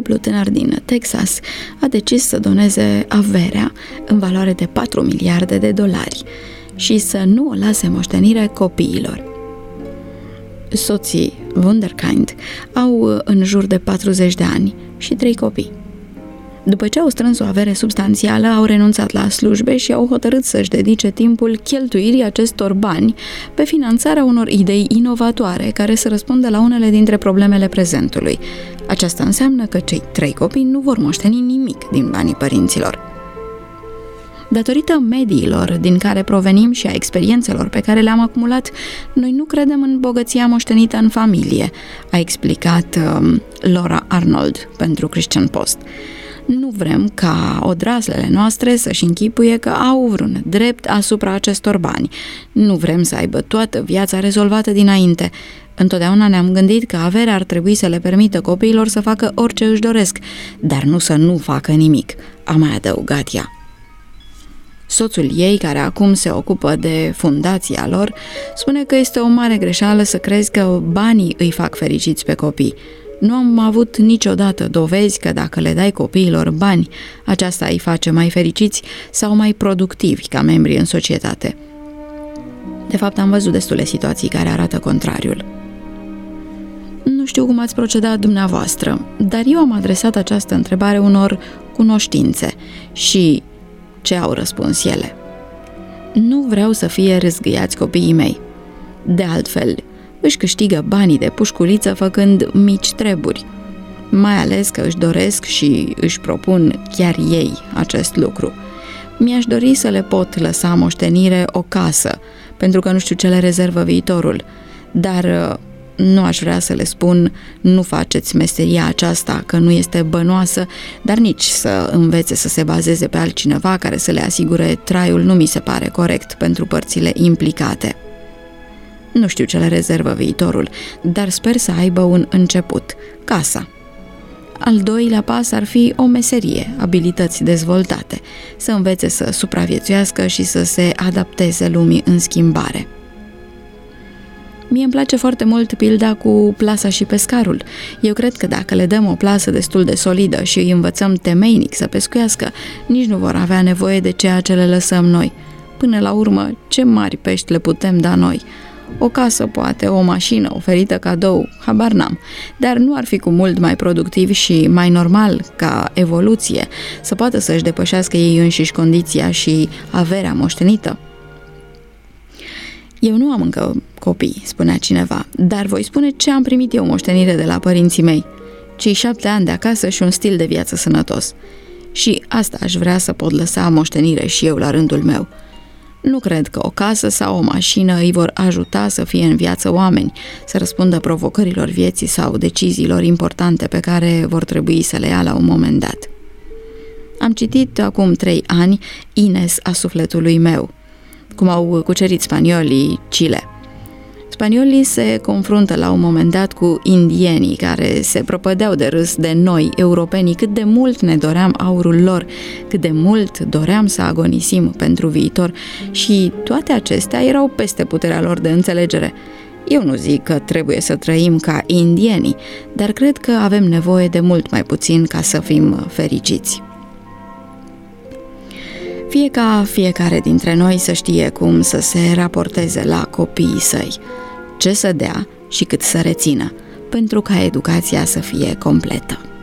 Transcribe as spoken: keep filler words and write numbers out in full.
cuplu tânăr din Texas a decis să doneze averea în valoare de patru miliarde de dolari și să nu o lase moștenire copiilor. Soții Wunderkind au în jur de patruzeci de ani și trei copii. După ce au strâns o avere substanțială, au renunțat la slujbe și au hotărât să-și dedice timpul cheltuirii acestor bani pe finanțarea unor idei inovatoare care să răspundă la unele dintre problemele prezentului. Aceasta înseamnă că cei trei copii nu vor moșteni nimic din banii părinților. Datorită mediilor din care provenim și a experiențelor pe care le-am acumulat, noi nu credem în bogăția moștenită în familie, a explicat um, Laura Arnold pentru Christian Post. Nu vrem ca odraslele noastre să-și închipuie că au vreun drept asupra acestor bani. Nu vrem să aibă toată viața rezolvată dinainte. Întotdeauna ne-am gândit că averea ar trebui să le permită copiilor să facă orice își doresc, dar nu să nu facă nimic, a mai adăugat ea. Soțul ei, care acum se ocupă de fundația lor, spune că este o mare greșeală să crezi că banii îi fac fericiți pe copii. Nu am avut niciodată dovezi că dacă le dai copiilor bani, aceasta îi face mai fericiți sau mai productivi ca membri în societate. De fapt, am văzut destule situații care arată contrariul. Nu știu cum ați procedat dumneavoastră, dar eu am adresat această întrebare unor cunoștințe și ce au răspuns ele? Nu vreau să fie râzgâiați copiii mei. De altfel, își câștigă banii de pușculiță făcând mici treburi, mai ales că își doresc și își propun chiar ei acest lucru. Mi-aș dori să le pot lăsa moștenire o casă, pentru că nu știu ce le rezervă viitorul, dar nu aș vrea să le spun nu faceți meseria aceasta, că nu este bănoasă, dar nici să învețe să se bazeze pe altcineva care să le asigure traiul nu mi se pare corect pentru părțile implicate. Nu știu ce le rezervă viitorul, dar sper să aibă un început, casa. Al doilea pas ar fi o meserie, abilități dezvoltate, să învețe să supraviețuiască și să se adapteze lumii în schimbare. Mie îmi place foarte mult pilda cu plasa și pescarul. Eu cred că dacă le dăm o plasă destul de solidă și îi învățăm temeinic să pescuiască, nici nu vor avea nevoie de ceea ce le lăsăm noi. Până la urmă, ce mari pești le putem da noi? O casă, poate, o mașină oferită cadou, habar n-am, dar nu ar fi cu mult mai productiv și mai normal ca evoluție să poată să-și depășească ei înșiși condiția și averea moștenită? Eu nu am încă copii, spunea cineva, dar voi spune ce am primit eu moștenire de la părinții mei. Cei șapte ani de acasă și un stil de viață sănătos. Și asta aș vrea să pot lăsa moștenire și eu la rândul meu. Nu cred că o casă sau o mașină îi vor ajuta să fie în viață oameni, să răspundă provocărilor vieții sau deciziilor importante pe care vor trebui să le ia la un moment dat. Am citit acum trei ani Ines a sufletului meu, cum au cucerit spaniolii Chile. Spaniolii se confruntă la un moment dat cu indienii care se prăpădeau de râs de noi, europenii, cât de mult ne doream aurul lor, cât de mult doream să agonisim pentru viitor și toate acestea erau peste puterea lor de înțelegere. Eu nu zic că trebuie să trăim ca indienii, dar cred că avem nevoie de mult mai puțin ca să fim fericiți. Fie ca fiecare dintre noi să știe cum să se raporteze la copiii săi, ce să dea și cât să rețină, pentru ca educația să fie completă.